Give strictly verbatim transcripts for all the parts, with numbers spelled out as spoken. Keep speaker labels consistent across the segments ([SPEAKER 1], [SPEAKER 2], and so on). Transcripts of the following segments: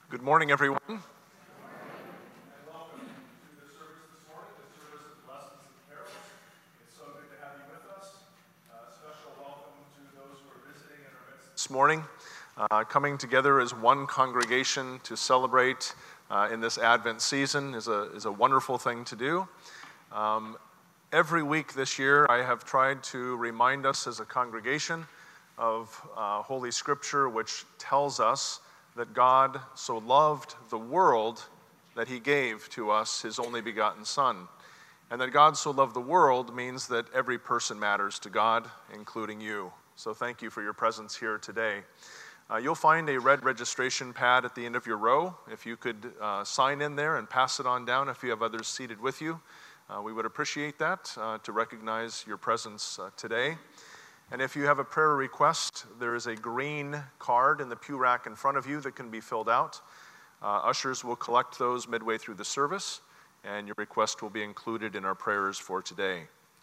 [SPEAKER 1] Good morning, everyone.
[SPEAKER 2] And welcome to the service this morning, the service of Lessons and Carols. It's so good to have you with us. A special welcome to those who are visiting in our midst
[SPEAKER 1] This morning, uh, coming together as one congregation to celebrate uh, in this Advent season is a, is a wonderful thing to do. Um, every week this year, I have tried to remind us as a congregation of uh, Holy Scripture, which tells us that God so loved the world that he gave to us his only begotten Son. And that God so loved the world means that every person matters to God, including you. So thank you for your presence here today. Uh, you'll find a red registration pad at the end of your row. If you could uh, sign in there and pass it on down if you have others seated with you, uh, we would appreciate that uh, to recognize your presence uh, today. And if you have a prayer request, there is a green card in the pew rack in front of you that can be filled out. Uh, ushers will collect those midway through the service, and your request will be included in our prayers for today.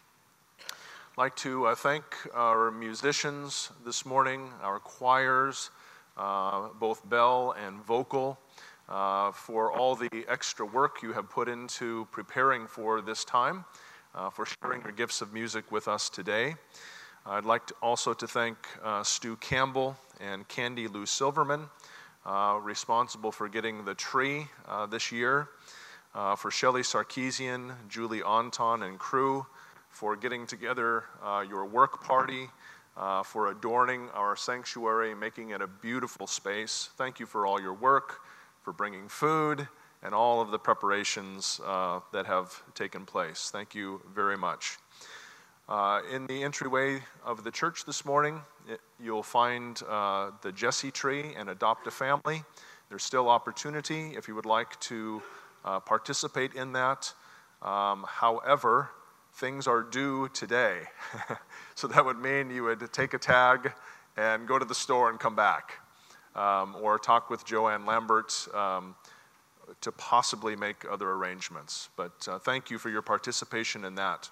[SPEAKER 1] I'd like to uh, thank our musicians this morning, our choirs, uh, both bell and vocal, uh, for all the extra work you have put into preparing for this time, uh, for sharing your gifts of music with us today. I'd like to also to thank uh, Stu Campbell and Candy Lou Silverman, uh, responsible for getting the tree uh, this year, uh, for Shelley Sarkeesian, Julie Anton, and crew, for getting together uh, your work party, uh, for adorning our sanctuary, making it a beautiful space. Thank you for all your work, for bringing food, and all of the preparations uh, that have taken place. Thank you very much. Uh, in the entryway of the church this morning, it, you'll find uh, the Jesse tree and Adopt a Family. There's still opportunity if you would like to uh, participate in that. Um, however, things are due today. So that would mean you would take a tag and go to the store and come back. Um, or talk with Joanne Lambert um, to possibly make other arrangements. But uh, thank you for your participation in that.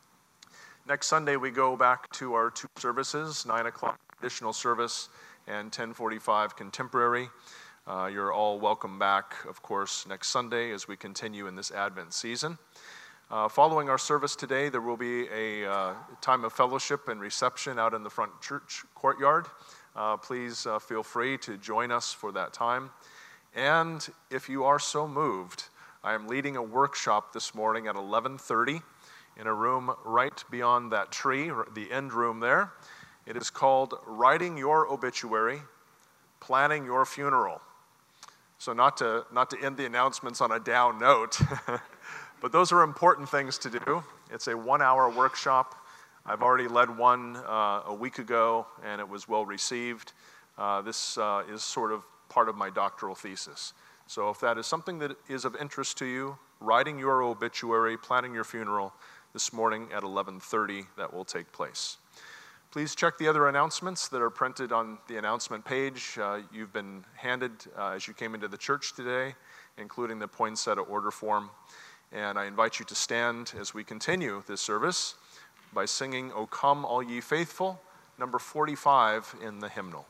[SPEAKER 1] Next Sunday, we go back to our two services, nine o'clock traditional service and ten forty-five contemporary. Uh, you're all welcome back, of course, next Sunday as we continue in this Advent season. Uh, following our service today, there will be a uh, time of fellowship and reception out in the front church courtyard. Uh, please uh, feel free to join us for that time. And if you are so moved, I am leading a workshop this morning at eleven thirty. In a room right beyond that tree, the end room there. It is called Writing Your Obituary, Planning Your Funeral. So not to, not to end the announcements on a down note, but those are important things to do. It's a one-hour workshop. I've already led one uh, a week ago, and it was well received. Uh, this uh, is sort of part of my doctoral thesis. So if that is something that is of interest to you, writing your obituary, planning your funeral, this morning at eleven thirty, that will take place. Please check the other announcements that are printed on the announcement page. Uh, you've been handed uh, as you came into the church today, including the poinsettia order form. And I invite you to stand as we continue this service by singing O Come All Ye Faithful, number forty-five in the hymnal.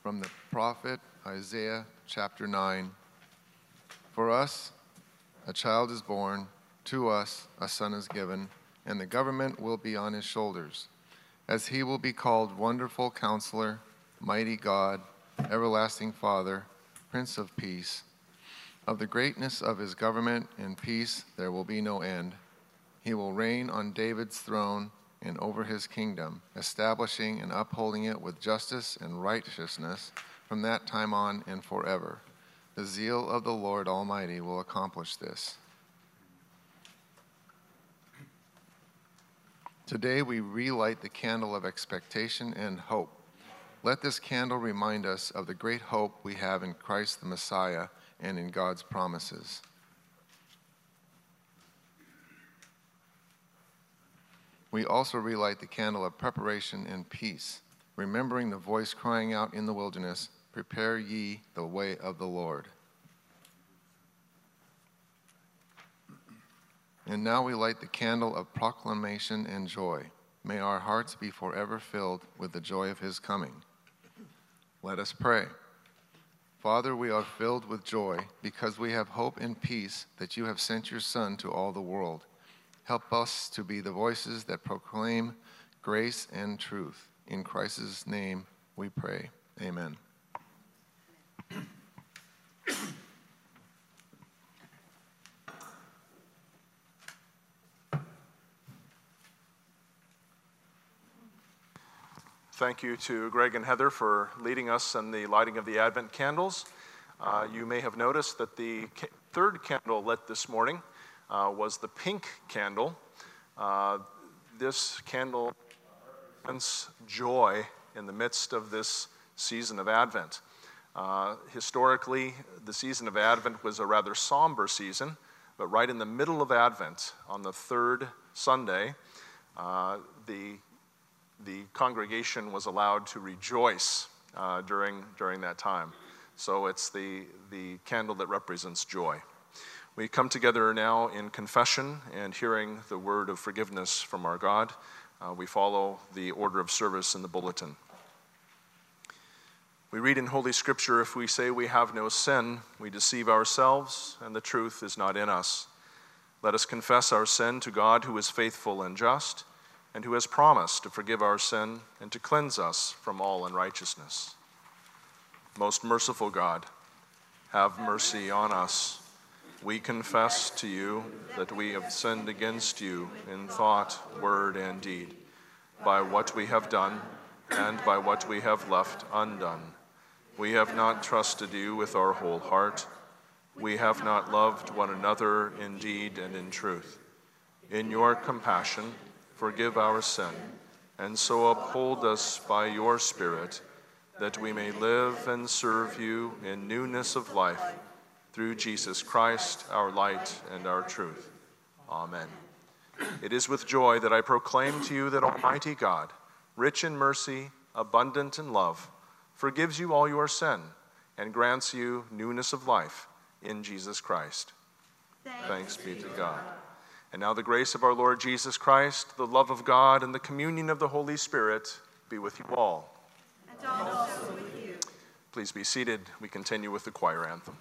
[SPEAKER 3] from the prophet Isaiah chapter nine. For us a child is born, to us a son is given, and the government will be on his shoulders. As he will be called Wonderful Counselor, Mighty God, Everlasting Father, Prince of Peace. Of the greatness of his government and peace there will be no end. He will reign on David's throne and over his kingdom, establishing and upholding it with justice and righteousness from that time on and forever. The zeal of the Lord Almighty will accomplish this. Today we relight the candle of expectation and hope. Let this candle remind us of the great hope we have in Christ the Messiah and in God's promises. We also relight the candle of preparation and peace, remembering the voice crying out in the wilderness, "Prepare ye the way of the Lord." And now we light the candle of proclamation and joy. May our hearts be forever filled with the joy of his coming. Let us pray. Father, we are filled with joy because we have hope and peace that you have sent your Son to all the world. Help us to be the voices that proclaim grace and truth. In Christ's name we pray. Amen.
[SPEAKER 1] Thank you to Greg and Heather for leading us in the lighting of the Advent candles. Uh, you may have noticed that the ca- third candle lit this morning uh, was the pink candle. Uh, this candle represents joy in the midst of this season of Advent. Uh, historically, the season of Advent was a rather somber season, but right in the middle of Advent, on the third Sunday, uh, the the congregation was allowed to rejoice uh, during during that time. So it's the, the candle that represents joy. We come together now in confession and hearing the word of forgiveness from our God. Uh, we follow the order of service in the bulletin. We read in Holy Scripture, if we say we have no sin, we deceive ourselves, and the truth is not in us. Let us confess our sin to God, who is faithful and just, and who has promised to forgive our sin and to cleanse us from all unrighteousness. Most merciful God, have mercy on us. We confess to you that we have sinned against you in thought, word, and deed, by what we have done and by what we have left undone. We have not trusted you with our whole heart. We have not loved one another in deed and in truth. In your compassion, forgive our sin, and so uphold us by your Spirit, that we may live and serve you in newness of life, through Jesus Christ, our light and our truth. Amen. It is with joy that I proclaim to you that Almighty God, rich in mercy, abundant in love, forgives you all your sin and grants you newness of life in Jesus Christ. Thanks, Thanks be to God. And now the grace of our Lord Jesus Christ, the love of God, and the communion of the Holy Spirit be with you all.
[SPEAKER 4] And also with you.
[SPEAKER 1] Please be seated. We continue with the choir anthem.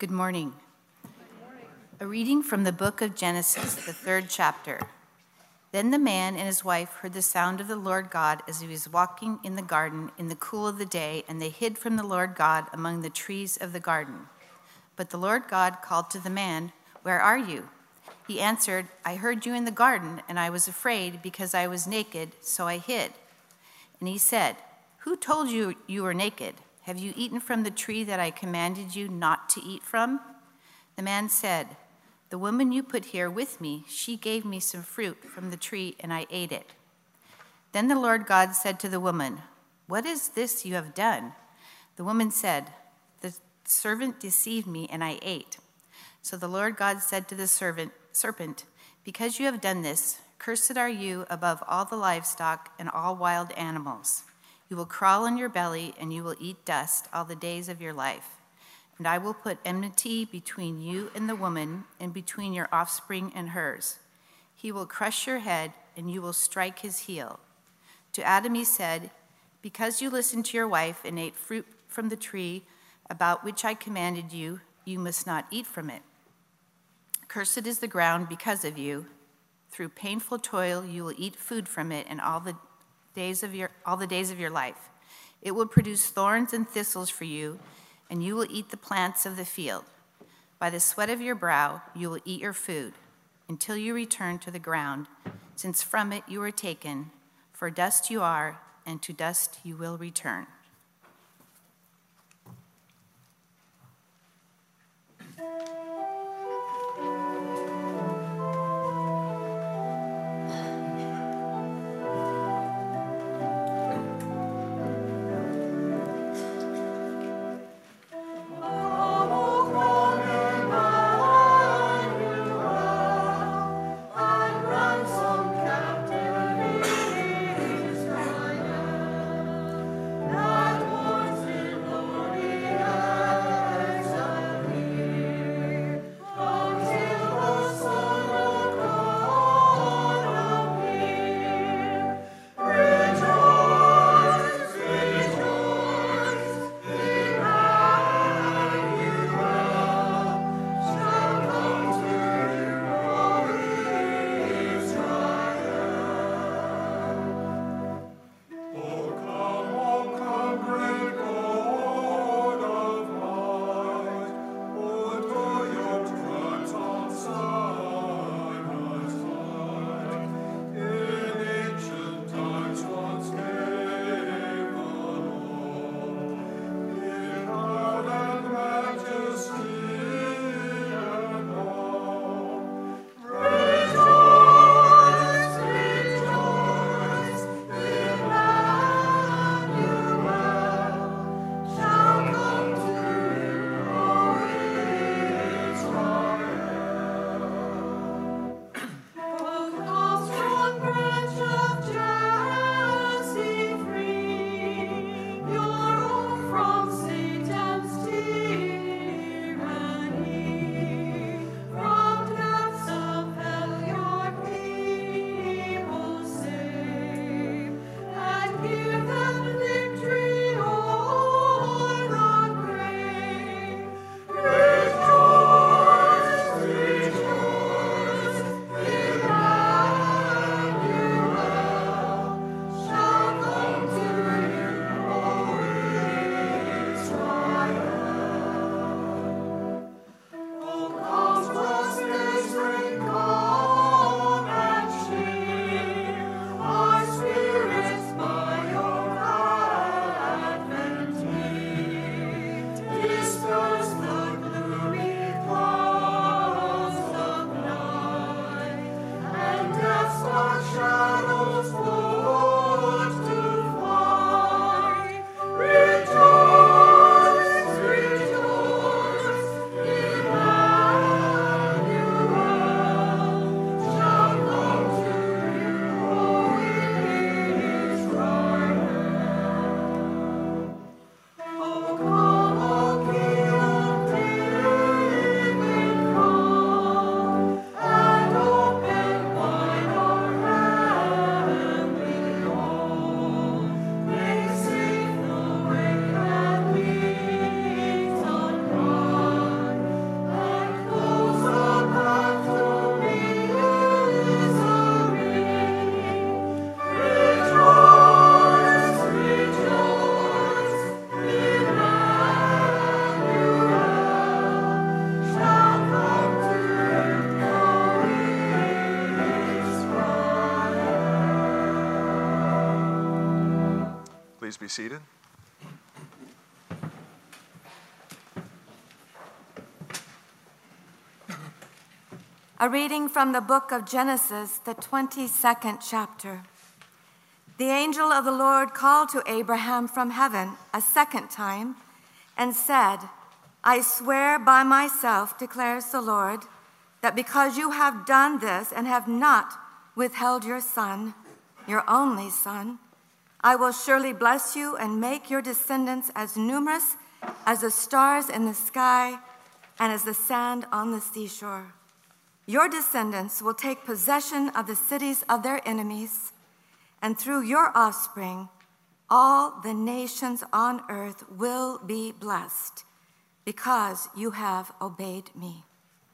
[SPEAKER 5] Good morning. A reading from the book of Genesis, the third chapter. Then the man and his wife heard the sound of the Lord God as he was walking in the garden in the cool of the day, and they hid from the Lord God among the trees of the garden. But the Lord God called to the man, "Where are you?" He answered, "I heard you in the garden, and I was afraid because I was naked, so I hid." And he said, "Who told you you were naked? Have you eaten from the tree that I commanded you not to eat from?" The man said, "The woman you put here with me, she gave me some fruit from the tree, and I ate it." Then the Lord God said to the woman, "What is this you have done?" The woman said, "The servant deceived me, and I ate." So the Lord God said to the servant, serpent, "Because you have done this, cursed are you above all the livestock and all wild animals. You will crawl on your belly, and you will eat dust all the days of your life. And I will put enmity between you and the woman, and between your offspring and hers. He will crush your head, and you will strike his heel." To Adam he said, "Because you listened to your wife and ate fruit from the tree about which I commanded you, you must not eat from it. Cursed is the ground because of you. Through painful toil you will eat food from it and all the days of your all the days of your life. It will produce thorns and thistles for you, and you will eat the plants of the field. By the sweat of your brow you will eat your food, until you return to the ground, since from it you were taken, for dust you are, and to dust you will return."
[SPEAKER 1] be seated.
[SPEAKER 4] A reading from the book of Genesis, the twenty-second chapter. The angel of the Lord called to Abraham from heaven a second time and said, I swear by myself, declares the Lord, that because you have done this and have not withheld your son, your only son, I will surely bless you and make your descendants as numerous as the stars in the sky and as the sand on the seashore. Your descendants will take possession of the cities of their enemies, and through your offspring, all the nations on earth will be blessed, because you have obeyed me.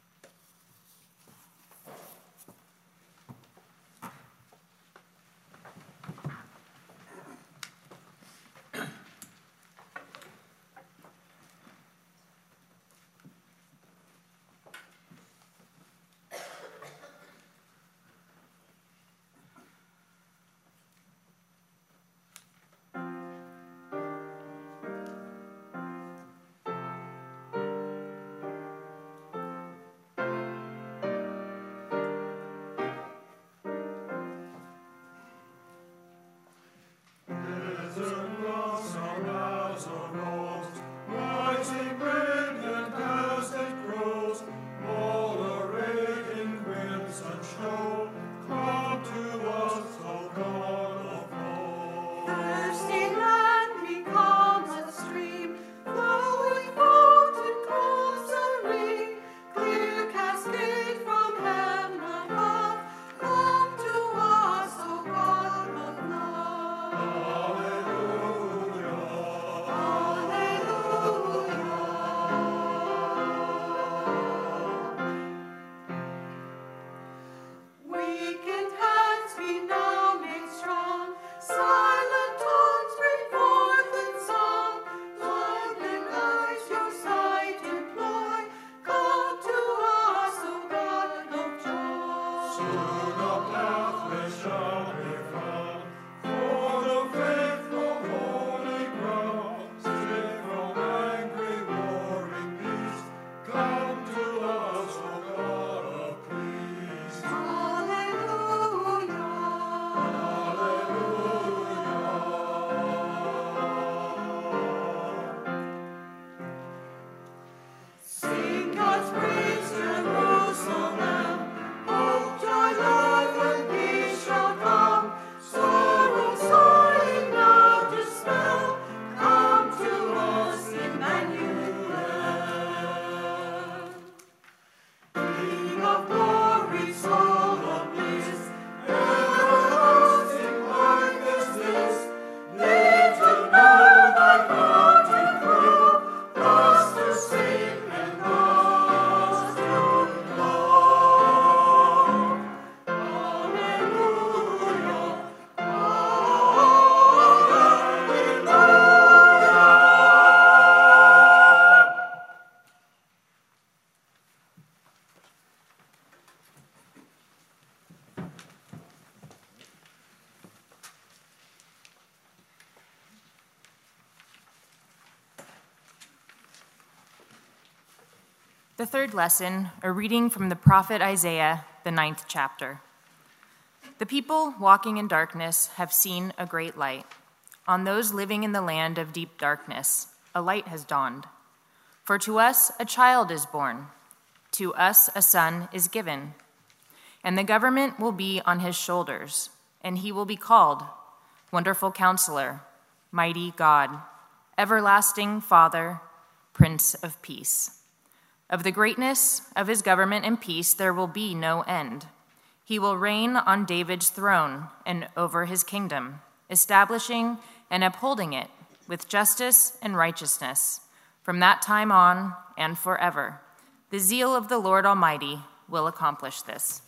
[SPEAKER 6] The third lesson, a reading from the prophet Isaiah, the ninth chapter. The people walking in darkness have seen a great light. On those living in the land of deep darkness, a light has dawned. For to us a child is born, to us a son is given, and the government will be on his shoulders, and he will be called Wonderful Counselor, Mighty God, Everlasting Father, Prince of Peace. Of the greatness of his government and peace there will be no end. He will reign on David's throne and over his kingdom, establishing and upholding it with justice and righteousness from that time on and forever. The zeal of the Lord Almighty will accomplish this.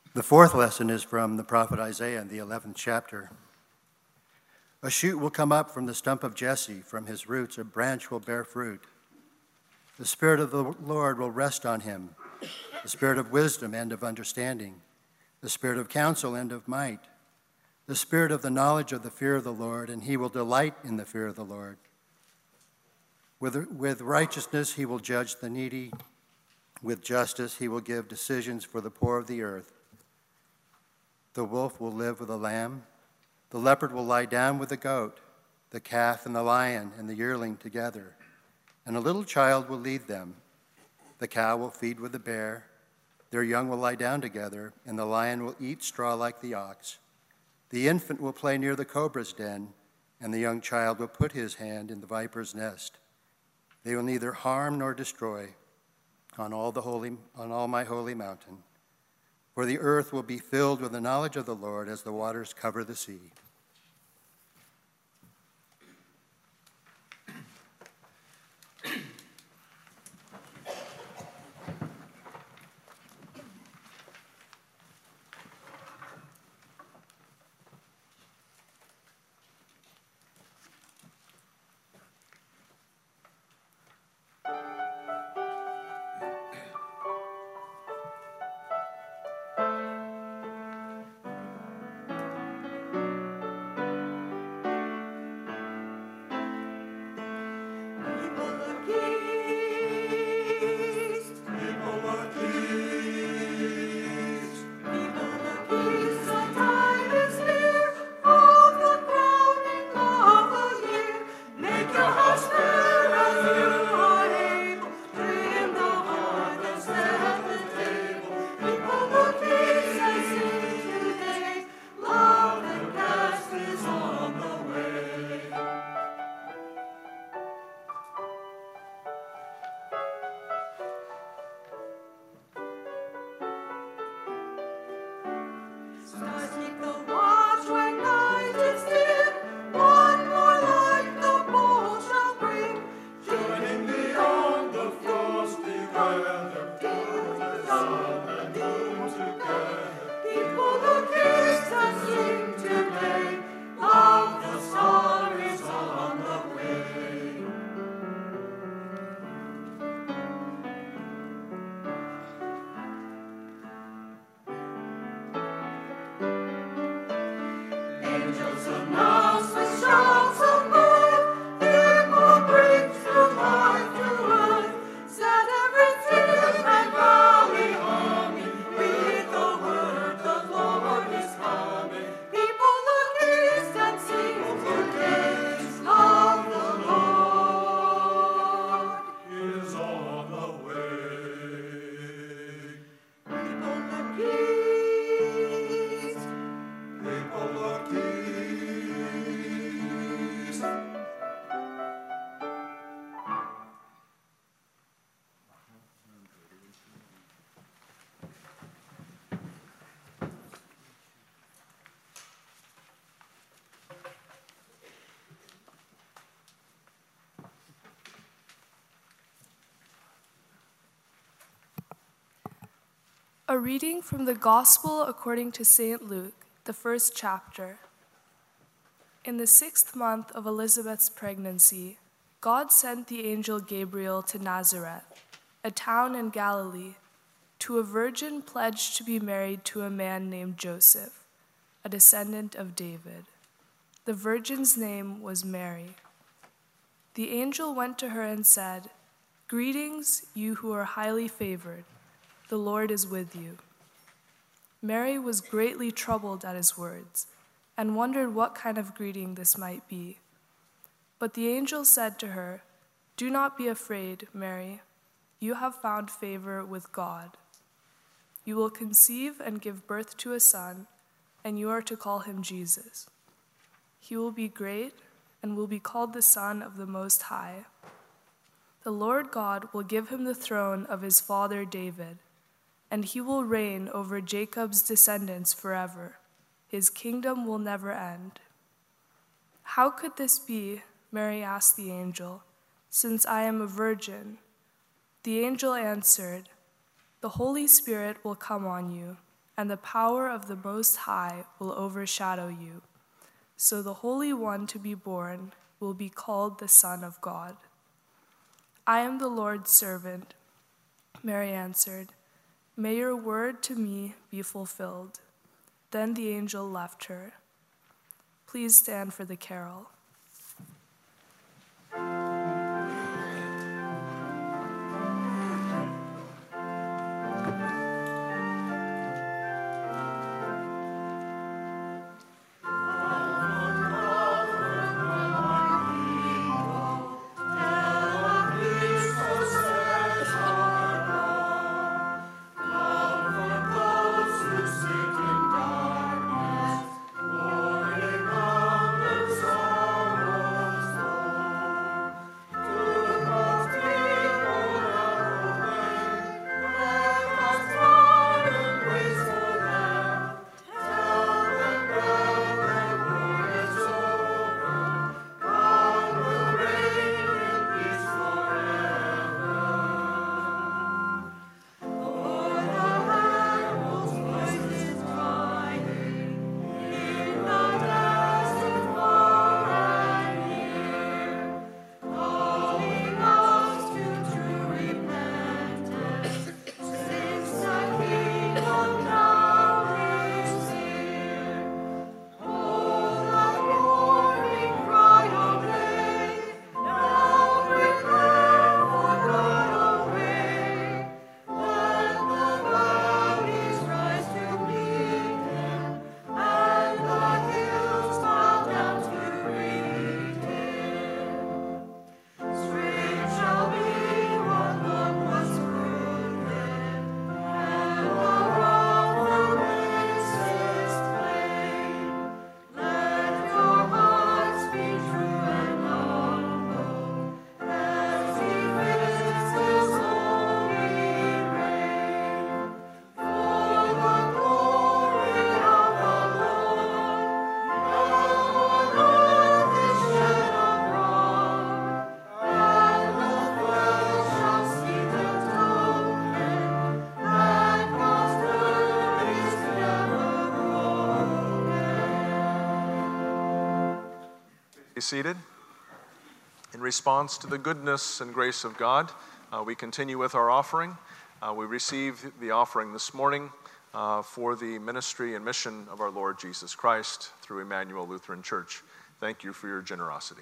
[SPEAKER 7] The fourth lesson is from the prophet Isaiah in the eleventh chapter. A shoot will come up from the stump of Jesse, from his roots a branch will bear fruit. The Spirit of the Lord will rest on him, the Spirit of wisdom and of understanding, the Spirit of counsel and of might, the Spirit of the knowledge of the fear of the Lord, and he will delight in the fear of the Lord. With, with righteousness he will judge the needy, with justice he will give decisions for the poor of the earth. The wolf will live with the lamb, the leopard will lie down with the goat, the calf and the lion and the yearling together, and a little child will lead them. The cow will feed with the bear, their young will lie down together, and the lion will eat straw like the ox. The infant will play near the cobra's den, and the young child will put his hand in the viper's nest. They will neither harm nor destroy on all the holy, on all my holy mountain. For the earth will be filled with the knowledge of the Lord as the waters cover the sea.
[SPEAKER 8] A reading from the Gospel according to Saint Luke, the first chapter. In the sixth month of Elizabeth's pregnancy, God sent the angel Gabriel to Nazareth, a town in Galilee, to a virgin pledged to be married to a man named Joseph, a descendant of David. The virgin's name was Mary. The angel went to her and said, "Greetings, you who are highly favored. The Lord is with you." Mary was greatly troubled at his words and wondered what kind of greeting this might be. But the angel said to her, "Do not be afraid, Mary. You have found favor with God. You will conceive and give birth to a son, and you are to call him Jesus. He will be great and will be called the Son of the Most High. The Lord God will give him the throne of his father David, and he will reign over Jacob's descendants forever. His kingdom will never end." "How could this be?" Mary asked the angel, "since I am a virgin?" The angel answered, "The Holy Spirit will come on you, and the power of the Most High will overshadow you. So the Holy One to be born will be called the Son of God. I am the Lord's servant. Mary answered, May your word to me be fulfilled. Then the angel left her. Please stand for the carol.
[SPEAKER 1] Be seated. In response to the goodness and grace of God, uh, we continue with our offering. Uh, we receive the offering this morning uh, for the ministry and mission of our Lord Jesus Christ through Emmanuel Lutheran Church. Thank you for your generosity.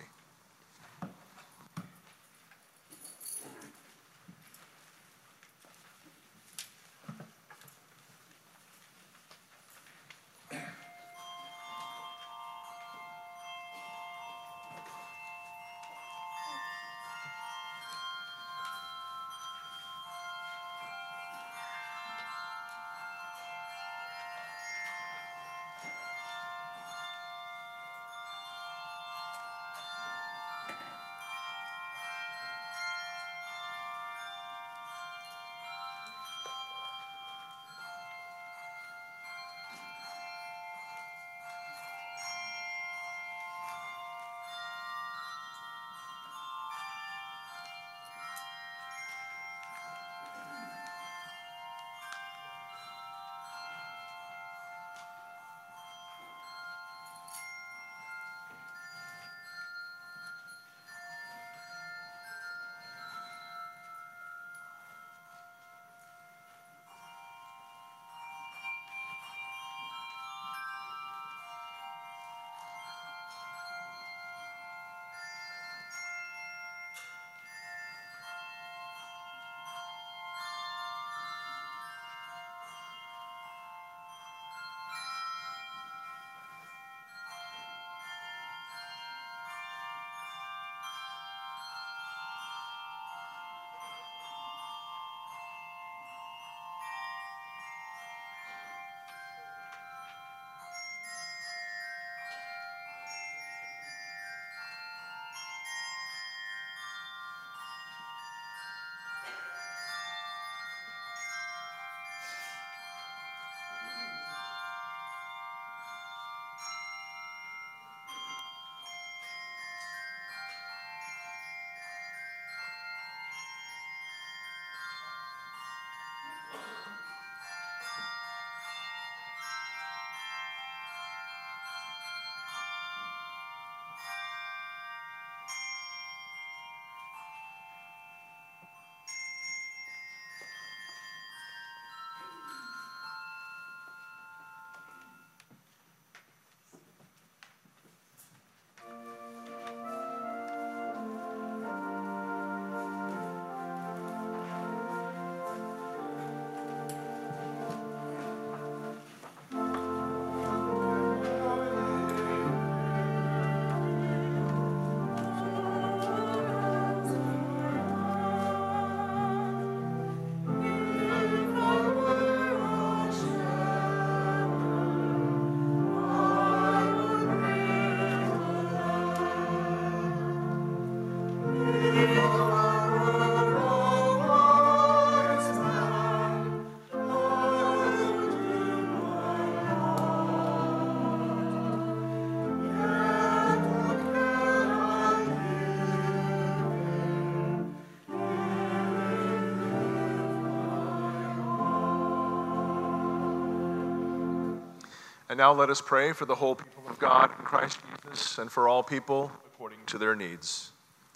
[SPEAKER 1] And now let us pray for the whole people of God in Christ Jesus and for all people according to their needs.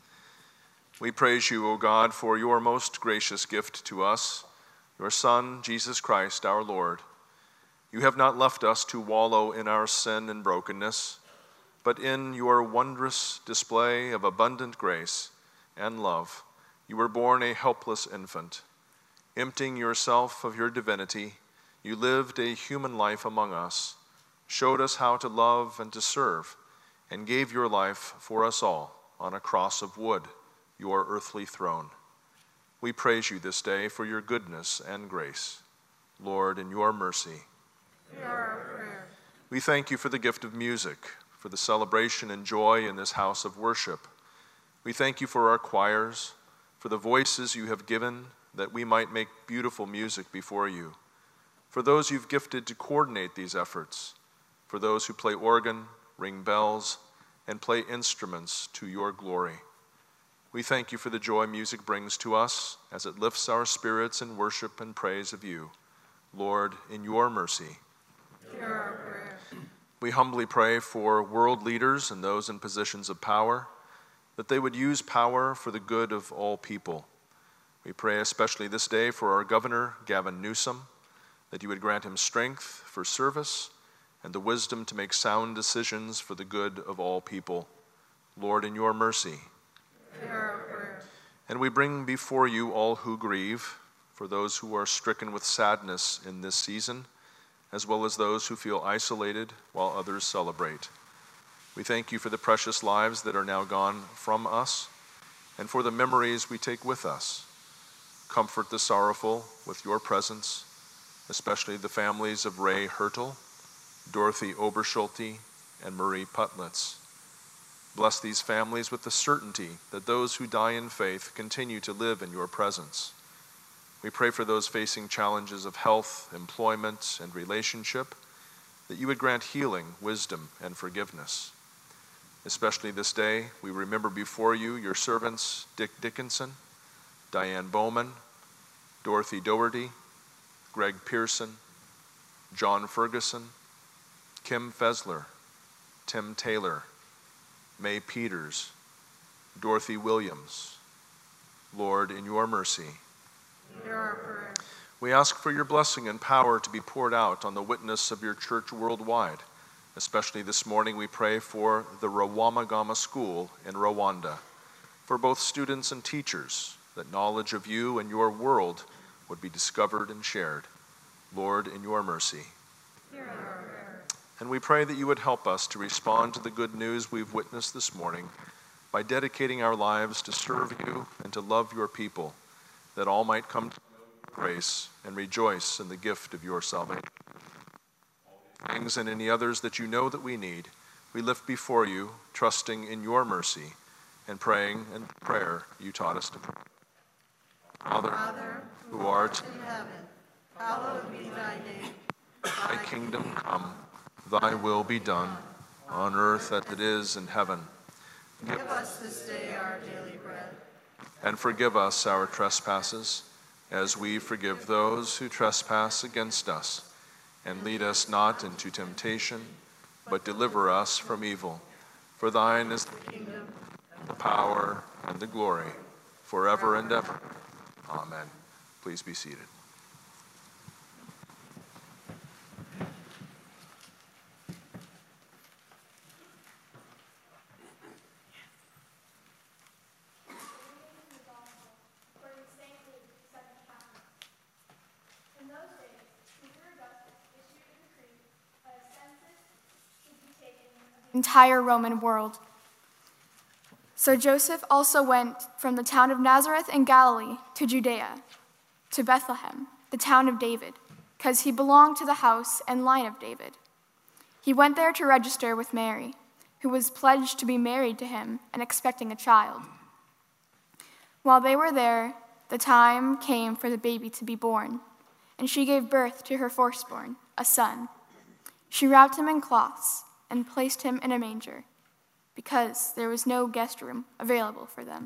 [SPEAKER 1] We praise you, O God, for your most gracious gift to us, your Son, Jesus Christ, our Lord. You have not left us to wallow in our sin and brokenness, but in your wondrous display of abundant grace and love, you were born a helpless infant. Emptying yourself of your divinity, you lived a human life among us, showed us how to love and to serve, and gave your life for us all on a cross of wood, your earthly throne. We praise you this day for your goodness and grace. Lord, in your mercy,
[SPEAKER 9] hear our prayer.
[SPEAKER 1] We thank you for the gift of music, for the celebration and joy in this house of worship. We thank you for our choirs, for the voices you have given that we might make beautiful music before you, for those you've gifted to coordinate these efforts, for those who play organ, ring bells, and play instruments to your glory. We thank you for the joy music brings to us as it lifts our spirits in worship and praise of you. Lord, in your mercy,
[SPEAKER 9] hear our prayer.
[SPEAKER 1] We humbly pray for world leaders and those in positions of power, that they would use power for the good of all people. We pray especially this day for our governor, Gavin Newsom, that you would grant him strength for service and the wisdom to make sound decisions for the good of all people. Lord, in your mercy,
[SPEAKER 9] hear our prayer.
[SPEAKER 1] And we bring before you all who grieve, for those who are stricken with sadness in this season, as well as those who feel isolated while others celebrate. We thank you for the precious lives that are now gone from us, and for the memories we take with us. Comfort the sorrowful with your presence, especially the families of Ray Hertel, Dorothy Oberschulte, and Marie Putlitz. Bless these families with the certainty that those who die in faith continue to live in your presence. We pray for those facing challenges of health, employment, and relationship, that you would grant healing, wisdom, and forgiveness. Especially this day, we remember before you your servants Dick Dickinson, Diane Bowman, Dorothy Doherty, Greg Pearson, John Ferguson, Kim Fessler, Tim Taylor, May Peters, Dorothy Williams. Lord, in your mercy,
[SPEAKER 9] hear our prayer.
[SPEAKER 1] We ask for your blessing and power to be poured out on the witness of your church worldwide. Especially this morning, we pray for the Rawamagama School in Rwanda, for both students and teachers, that knowledge of you and your world would be discovered and shared. Lord, in your mercy.
[SPEAKER 9] Hear our prayer.
[SPEAKER 1] And we pray that you would help us to respond to the good news we've witnessed this morning by dedicating our lives to serve you and to love your people, that all might come to know your grace and rejoice in the gift of your salvation. Things and any others that you know that we need, we lift before you, trusting in your mercy and praying in prayer you taught us to pray. Father,
[SPEAKER 9] Father,
[SPEAKER 1] who art
[SPEAKER 9] in heaven, hallowed be thy name.
[SPEAKER 1] thy kingdom come, thy will be done, on earth as it is in heaven.
[SPEAKER 9] Give us this day our daily bread.
[SPEAKER 1] And forgive us our trespasses, as we forgive those who trespass against us. And lead us not into temptation, but deliver us from evil. For thine is the kingdom, and the power, and the glory, forever and ever. Amen. Please be seated.
[SPEAKER 10] Entire Roman world. So Joseph also went from the town of Nazareth in Galilee to Judea, to Bethlehem, the town of David, because he belonged to the house and line of David. He went there to register with Mary, who was pledged to be married to him and expecting a child. While they were there, the time came for the baby to be born, and she gave birth to her firstborn, a son. She wrapped him in cloths and placed him in a manger, because there was no guest room available for them.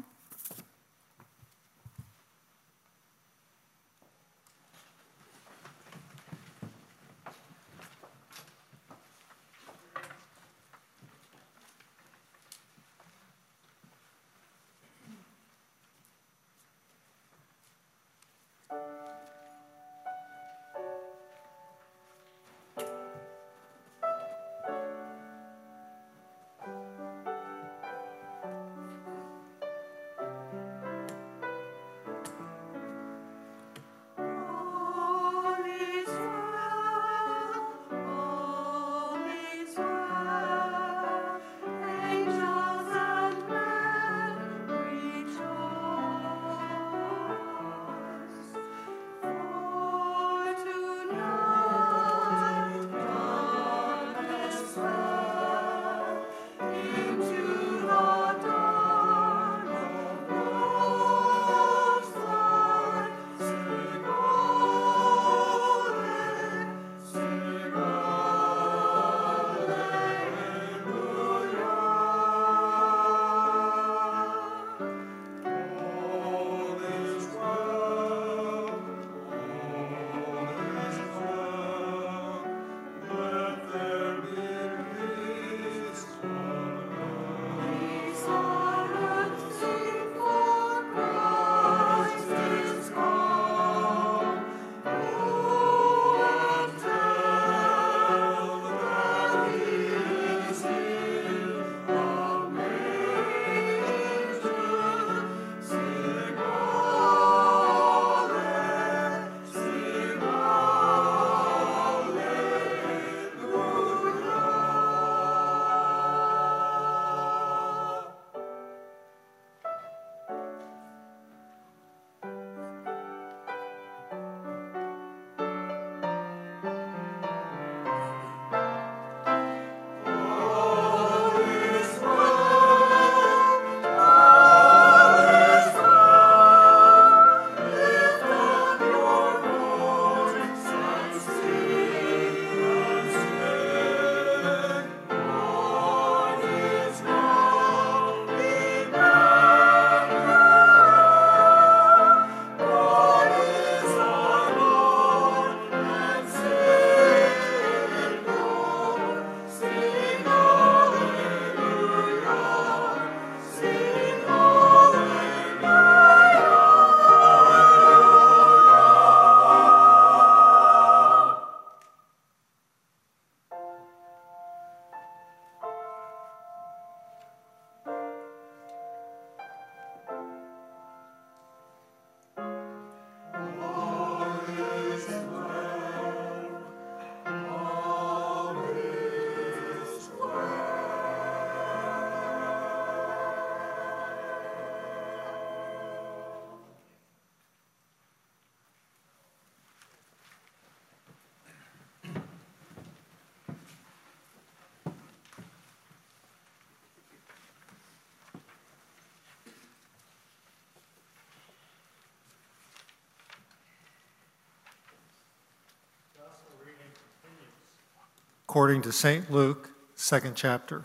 [SPEAKER 11] according to Saint Luke, second chapter.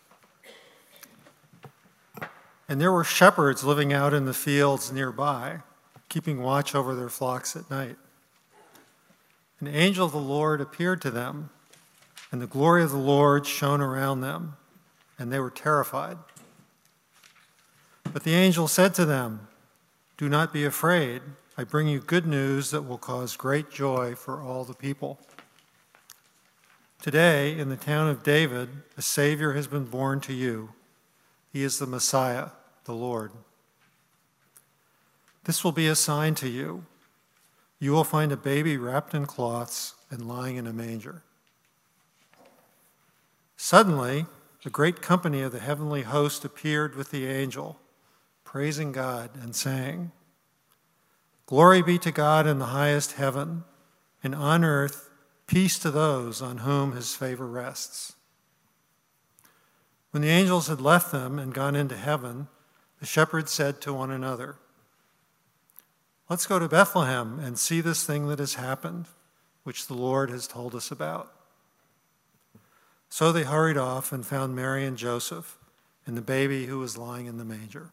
[SPEAKER 11] And there were shepherds living out in the fields nearby, keeping watch over their flocks at night. An angel of the Lord appeared to them, and the glory of the Lord shone around them, and they were terrified. But the angel said to them, "Do not be afraid. I bring you good news that will cause great joy for all the people. Today, in the town of David, a Savior has been born to you. He is the Messiah, the Lord. This will be a sign to you. You will find a baby wrapped in cloths and lying in a manger." Suddenly, a great company of the heavenly host appeared with the angel, praising God and saying, "Glory be to God in the highest heaven, and on earth peace to those on whom his favor rests." When the angels had left them and gone into heaven, the shepherds said to one another, "Let's go to Bethlehem and see this thing that has happened, which the Lord has told us about." So they hurried off and found Mary and Joseph and the baby who was lying in the manger.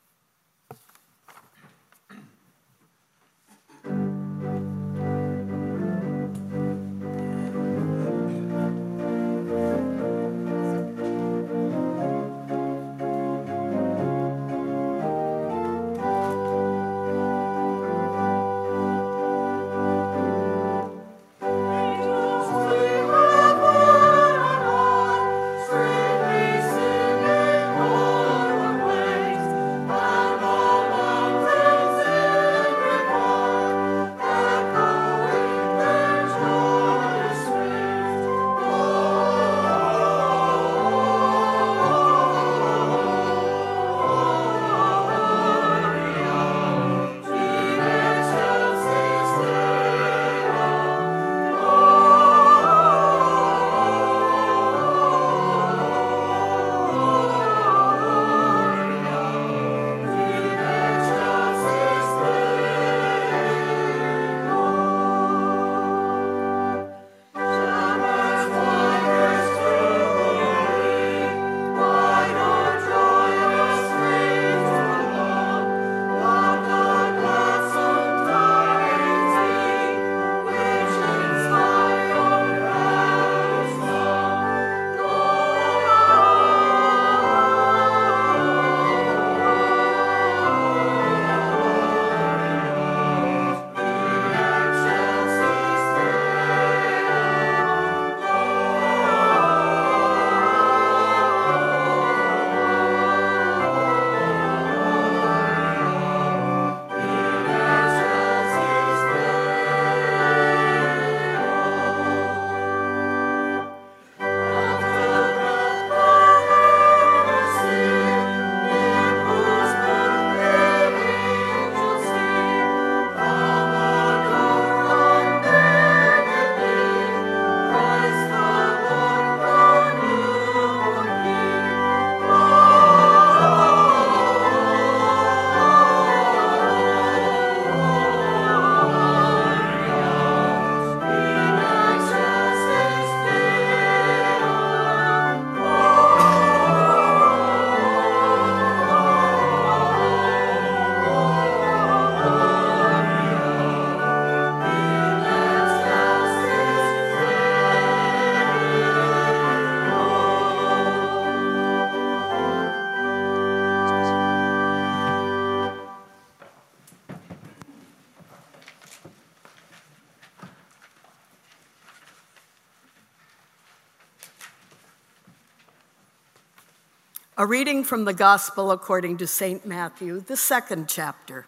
[SPEAKER 12] A reading from the Gospel according to Saint Matthew, the second chapter.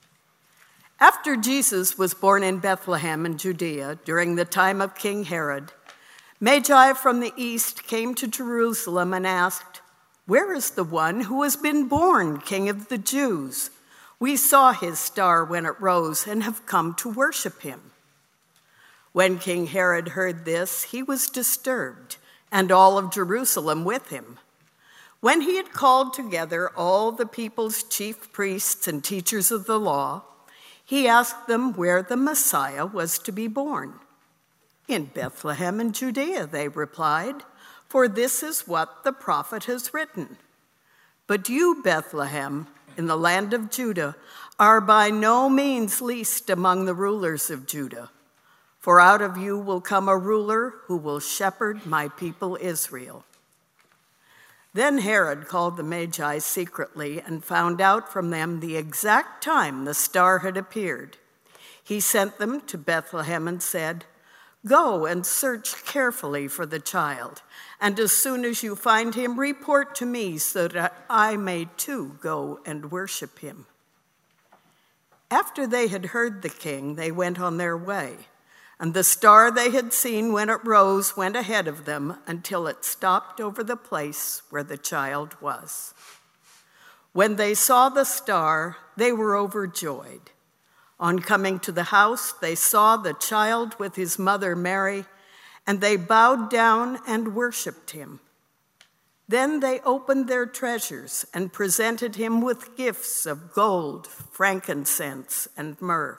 [SPEAKER 12] After Jesus was born in Bethlehem in Judea during the time of King Herod, Magi from the east came to Jerusalem and asked, "Where is the one who has been born King of the Jews? We saw his star when it rose and have come to worship him." When King Herod heard this, he was disturbed, and all of Jerusalem with him. When he had called together all the people's chief priests and teachers of the law, he asked them where the Messiah was to be born. "In Bethlehem in Judea," they replied, "for this is what the prophet has written. But you, Bethlehem, in the land of Judah, are by no means least among the rulers of Judah. For out of you will come a ruler who will shepherd my people Israel." Then Herod called the Magi secretly and found out from them the exact time the star had appeared. He sent them to Bethlehem and said, "Go and search carefully for the child, and as soon as you find him, report to me so that I may too go and worship him." After they had heard the king, they went on their way, and the star they had seen when it rose went ahead of them until it stopped over the place where the child was. When they saw the star, they were overjoyed. On coming to the house, they saw the child with his mother Mary, and they bowed down and worshiped him. Then they opened their treasures and presented him with gifts of gold, frankincense, and myrrh.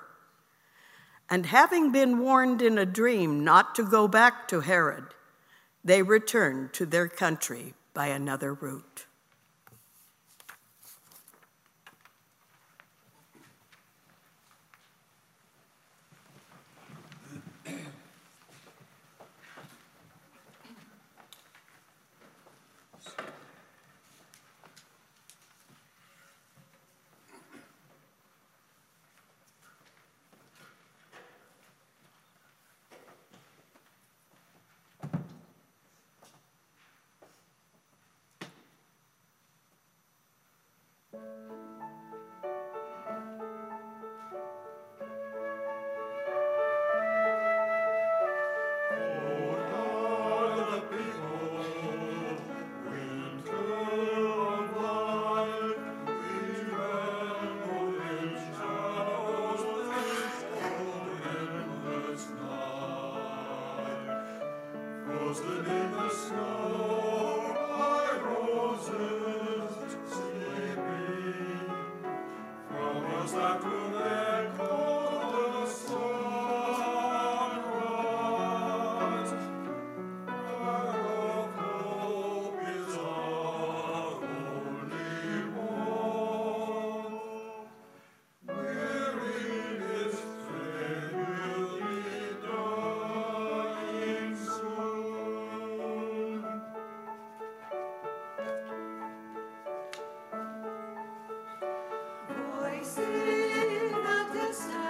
[SPEAKER 12] And having been warned in a dream not to go back to Herod, they returned to their country by another route.
[SPEAKER 9] See the distance.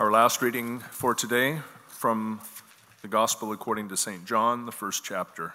[SPEAKER 2] Our last reading for today from the Gospel according to Saint John, the first chapter.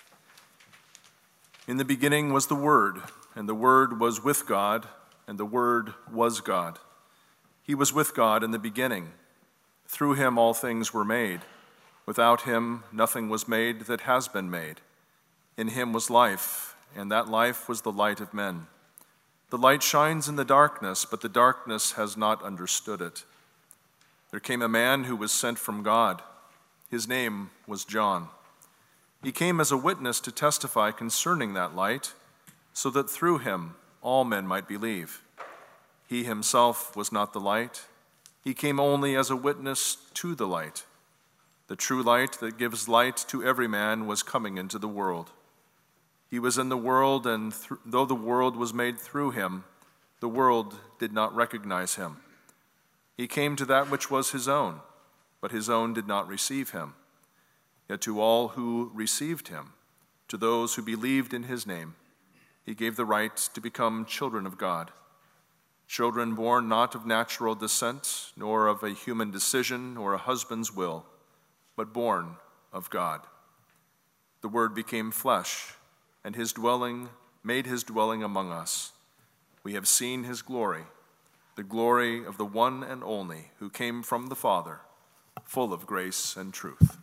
[SPEAKER 2] In the beginning was the Word, and the Word was with God, and the Word was God. He was with God in the beginning. Through him all things were made. Without him nothing was made that has been made. In him was life, and that life was the light of men. The light shines in the darkness, but the darkness has not understood it. There came a man who was sent from God. His name was John. He came as a witness to testify concerning that light, so that through him all men might believe. He himself was not the light. He came only as a witness to the light. The true light that gives light to every man was coming into the world. He was in the world, and th- though the world was made through him, the world did not recognize him. He came to that which was his own, but his own did not receive him. Yet to all who received him, to those who believed in his name, he gave the right to become children of God. Children born not of natural descent, nor of a human decision or a husband's will, but born of God. The Word became flesh, and his dwelling made his dwelling among us. We have seen his glory, the glory of the one and only who came from the Father, full of grace and truth.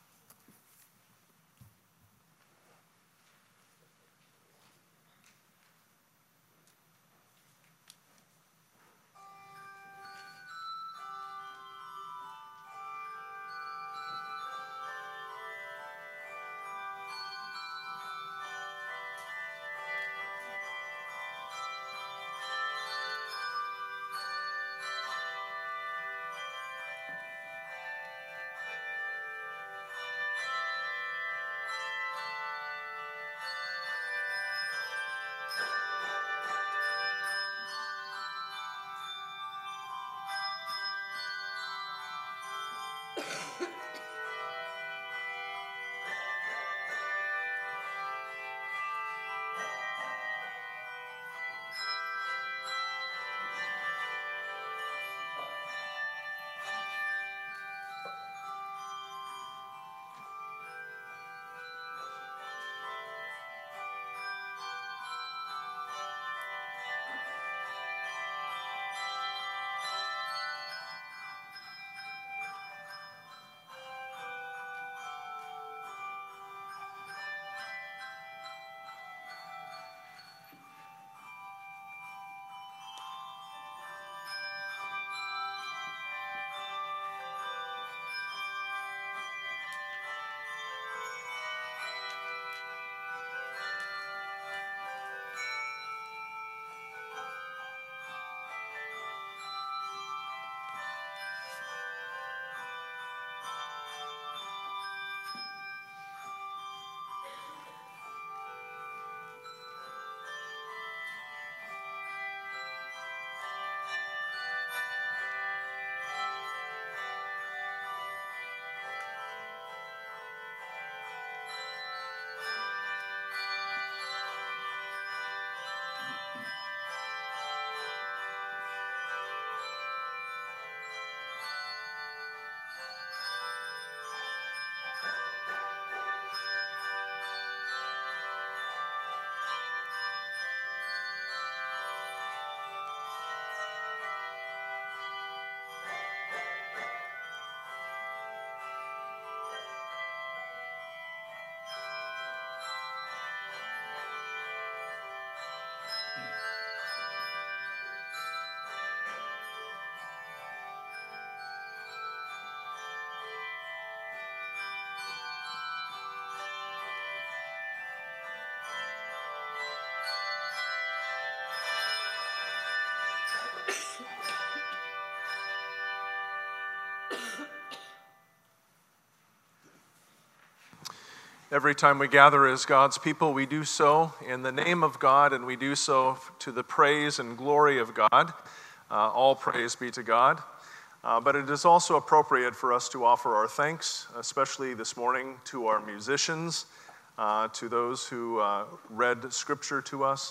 [SPEAKER 1] Every time we gather as God's people, we do so in the name of God, and we do so to the praise and glory of God. Uh, all praise be to God. Uh, but it is also appropriate for us to offer our thanks, especially this morning, to our musicians, uh, to those who uh, read Scripture to us,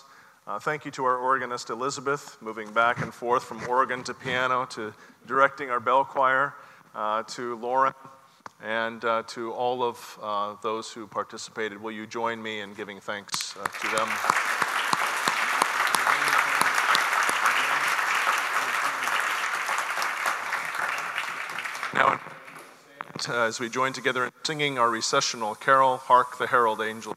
[SPEAKER 1] Uh, thank you to our organist, Elizabeth, moving back and forth from organ to piano to directing our bell choir, uh, to Lauren, and uh, to all of uh, those who participated. Will you join me in giving thanks uh, to them? Now, uh, as we join together in singing our recessional carol, Hark the Herald Angels.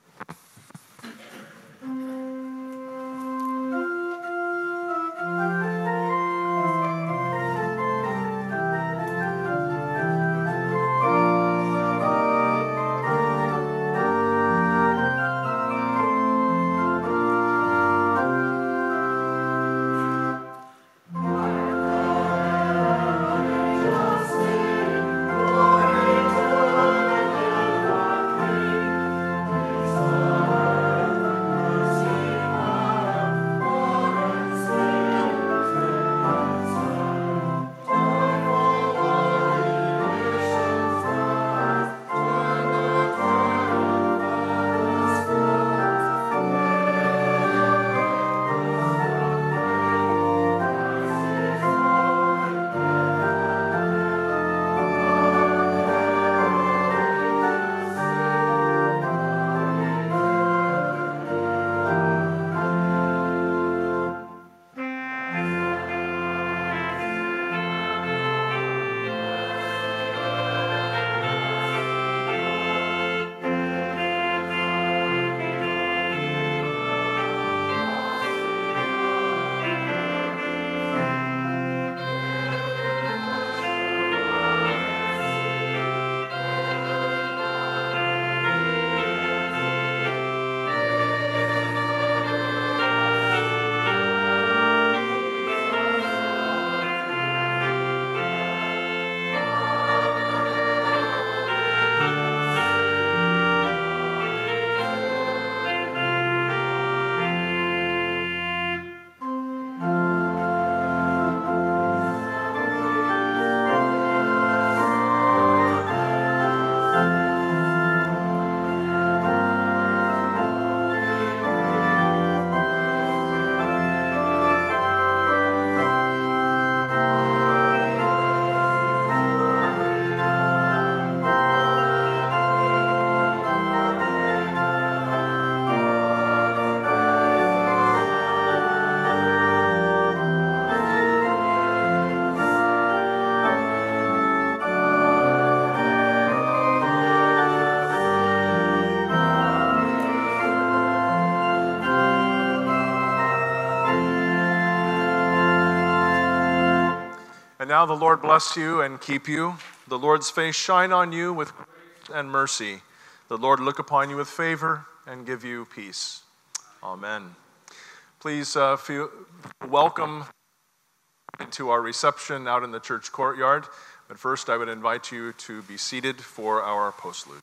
[SPEAKER 1] And now the Lord bless you and keep you. The Lord's face shine on you with grace and mercy. The Lord look upon you with favor and give you peace. Amen. Please uh, feel welcome to our reception out in the church courtyard. But first, I would invite you to be seated for our postlude.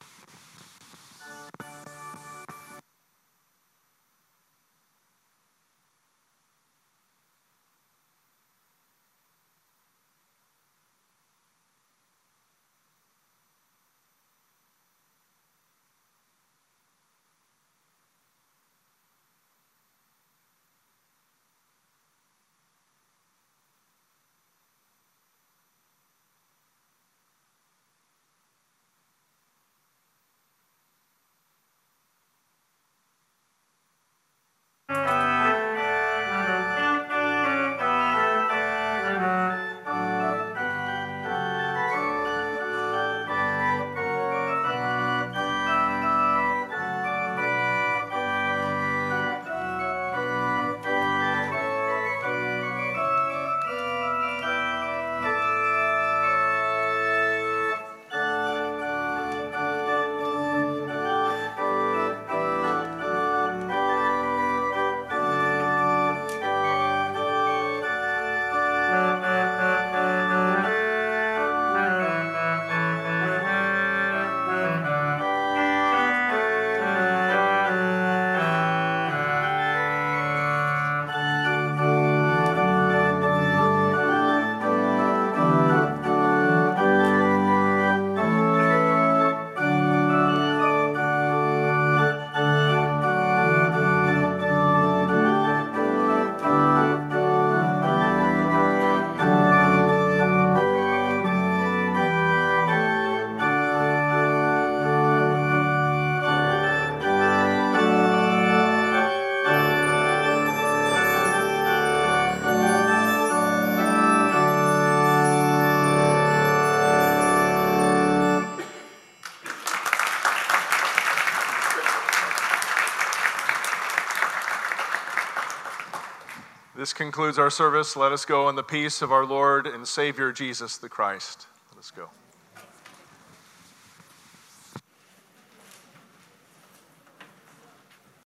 [SPEAKER 1] This concludes our service. Let us go in the peace of our Lord and Savior Jesus the Christ. Let us go.